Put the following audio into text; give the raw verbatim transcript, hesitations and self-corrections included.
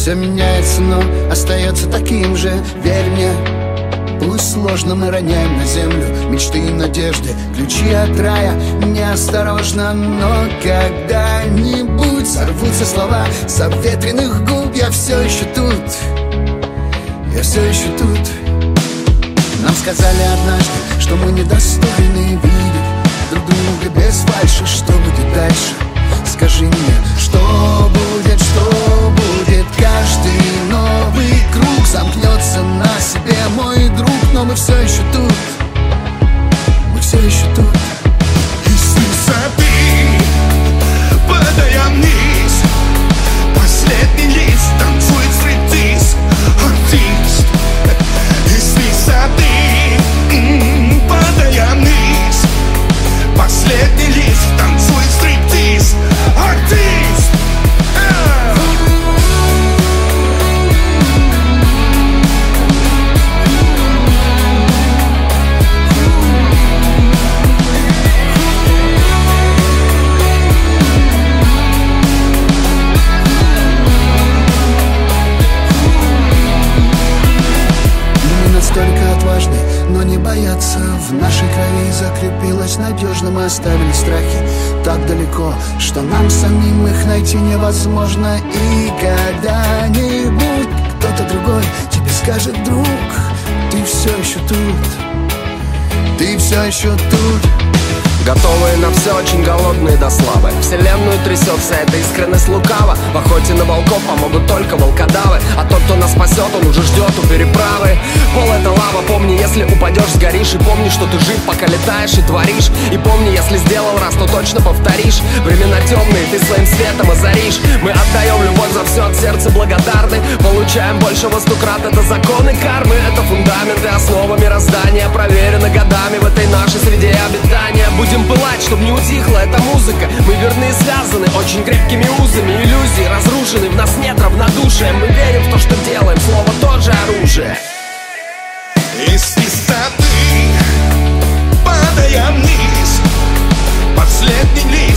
Все меняется, но остается таким же. Верь мне, пусть сложно, мы роняем на землю мечты и надежды, ключи от рая. Неосторожно, но когда-нибудь сорвутся слова с обветренных губ. Я все еще тут, я все еще тут. Нам сказали однажды, что мы недостойны видеть друг друга без фальши. Что будет дальше? Скажи мне, что будет, что будет? Каждый новый круг замкнется на себе, мой друг. Но мы все еще тут, мы все еще тут. Из высоты, падая вниз, последний лист танцует стриптиз. Артист. Из высоты, м-м, падая вниз, последний лист танцует стриптиз. Артист. Настолько отважны, но не боятся. В нашей крови закрепилось надежно. Мы оставили страхи так далеко, что нам самим их найти невозможно. И когда-нибудь кто-то другой тебе скажет: друг, ты все еще тут, ты все еще тут. Готовые на все, очень голодные до славы. Вселенную трясет вся эта искренность лукава. В охоте на волков помогут только волкодавы. А тот, кто нас спасет, он уже ждет у переправы. Пол — это лава, помни, если упадешь, сгоришь. И помни, что ты жив, пока летаешь и творишь. И помни, если сделал раз, то точно повторишь. Времена темные, ты своим светом озаришь. Мы отдаем любовь за все, от сердца благодарны. Получаем больше во сто крат, это законы кармы. Это фундамент и основа мироздания, проверено годами в этой нашей среде обитания. Будем пылать, чтоб не утихла эта музыка. Мы верны и связаны очень крепкими узами. Иллюзии разрушены, в нас нет равнодушия. Мы верим в то, что делаем, слово тоже оружие. Из высоты, падая вниз, последний лист